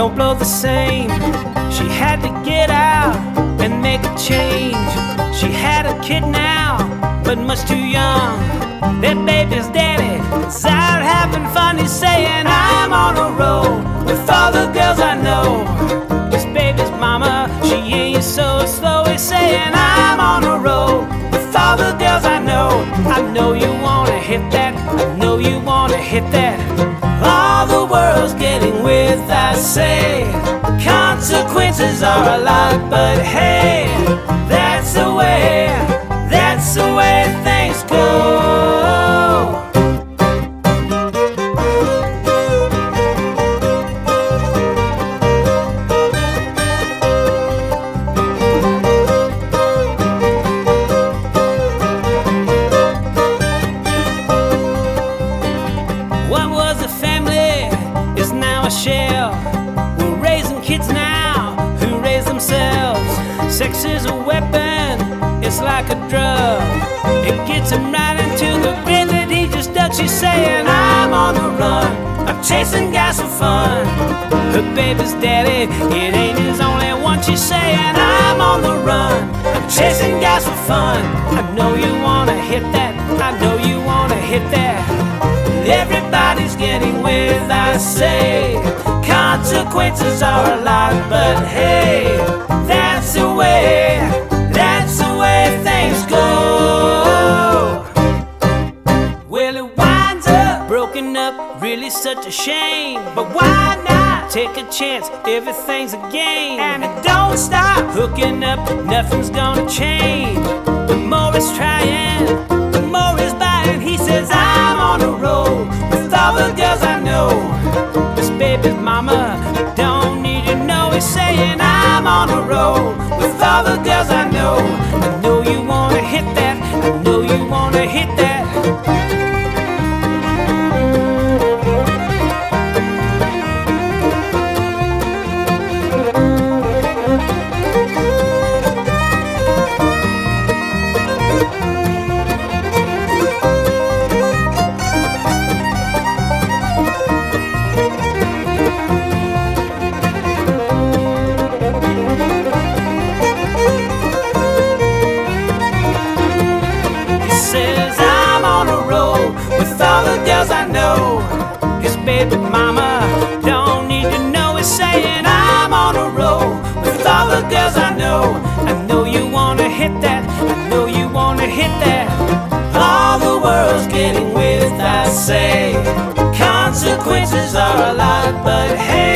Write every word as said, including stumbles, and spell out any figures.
don't blow the same. She had to get out and make a change. She had a kid now, but much too young. That baby's daddy is out having fun. He's saying, I'm on a roll with all the girls I know. This baby's mama, she ain't so slow. He's saying, I'm on a roll with all the girls I know. I know you wanna hit that, I know you wanna hit that. All the world's getting with, I say. Consequences are a lot, but hey, that's the way, that's the way things go. What was a family is now a shell. We're raising kids now who raise themselves. Sex is a weapon, it's like a drug. It gets him right into the grid that he just dug. She's saying, I'm on the run, I'm chasing guys for fun. Her baby's daddy, it ain't his only one. She's saying, I'm on the run, I'm chasing guys for fun. I know you wanna hit that, I know you wanna hit that. Everybody's getting with, I say. Consequences are a lot, but hey, that's the way, that's the way things go. Well, it winds up broken up, really such a shame. But why not take a chance? Everything's a game, and it don't stop hooking up, nothing's gonna change. The more it's trying, the more it's buying. He says, I'm on a roll with all the girls I know. This baby's mama don't need to know. He's saying, I'm on a roll with all the girls I know. I know you wanna hit that, I know you wanna hit that. With all the girls I know, his baby mama don't need to know. He's saying, I'm on a roll with all the girls I know. I know you wanna hit that, I know you wanna hit that. All the world's getting with, I say. Consequences are a lot, but hey,